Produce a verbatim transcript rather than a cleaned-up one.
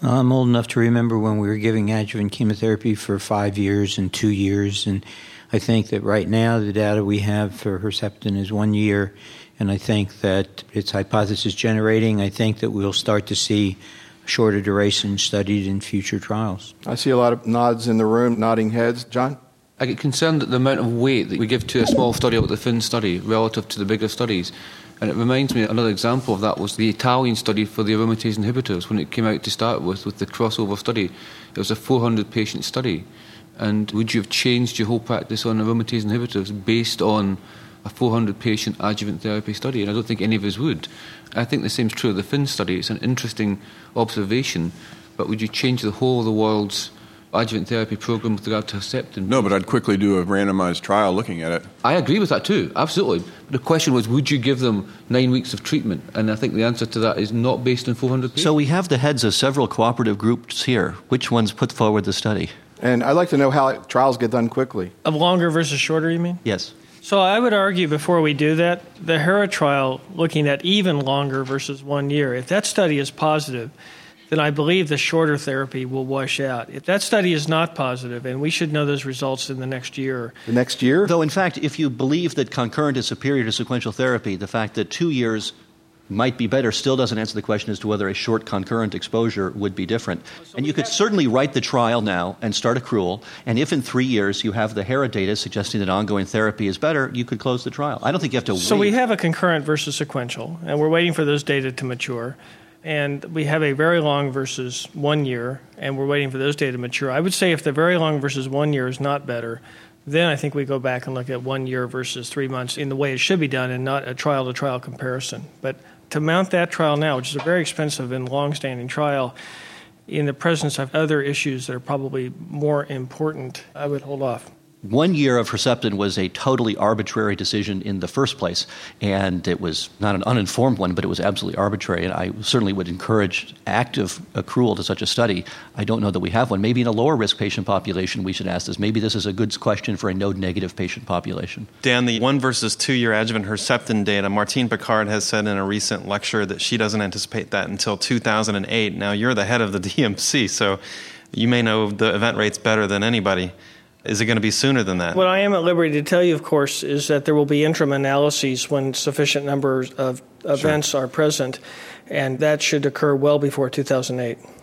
I'm old enough to remember when we were giving adjuvant chemotherapy for five years and two years, and I think that right now the data we have for Herceptin is one year, and I think that it's hypothesis generating. I think that we'll start to see shorter duration studied in future trials. I see a lot of nods in the room, nodding heads. John? I get concerned at the amount of weight that we give to a small study like the Finn study relative to the bigger studies. And it reminds me, another example of that was the Italian study for the aromatase inhibitors. When it came out to start with, with the crossover study, it was a four hundred patient study. And would you have changed your whole practice on aromatase inhibitors based on a four hundred patient adjuvant therapy study? And I don't think any of us would. I think the same is true of the Finn study. It's an interesting observation, but would you change the whole of the world's adjuvant therapy program with regard to Herceptin? No, but I'd quickly do a randomized trial looking at it. I agree with that too, absolutely. But the question was, would you give them nine weeks of treatment? And I think the answer to that is not based on four hundred patients. So we have the heads of several cooperative groups here. Which ones put forward the study? And I'd like to know how trials get done quickly. Of longer versus shorter, you mean? Yes. So I would argue before we do that, the HERA trial looking at even longer versus one year, if that study is positive, then I believe the shorter therapy will wash out. If that study is not positive, and we should know those results in the next year. The next year? Though, in fact, if you believe that concurrent is superior to sequential therapy, the fact that two years might be better still doesn't answer the question as to whether a short concurrent exposure would be different. And you could certainly write the trial now and start accrual, and if in three years you have the HERA data suggesting that ongoing therapy is better, you could close the trial. I don't think you have to So wait. we have a concurrent versus sequential, and we're waiting for those data to mature. And we have a very long versus one year, and we're waiting for those data to mature. I would say if the very long versus one year is not better, then I think we go back and look at one year versus three months in the way it should be done and not a trial-to-trial comparison. But to mount that trial now, which is a very expensive and long-standing trial, in the presence of other issues that are probably more important, I would hold off. One year of Herceptin was a totally arbitrary decision in the first place, and it was not an uninformed one, but it was absolutely arbitrary, and I certainly would encourage active accrual to such a study. I don't know that we have one. Maybe in a lower-risk patient population we should ask this. Maybe this is a good question for a node-negative patient population. Dan, the one versus two-year adjuvant Herceptin data, Martine Picard has said in a recent lecture that she doesn't anticipate that until two thousand eight. Now, you're the head of the D M C, so you may know the event rates better than anybody. Is it going to be sooner than that? What I am at liberty to tell you, of course, is that there will be interim analyses when sufficient numbers of events sure. are present, and that should occur well before two thousand eight.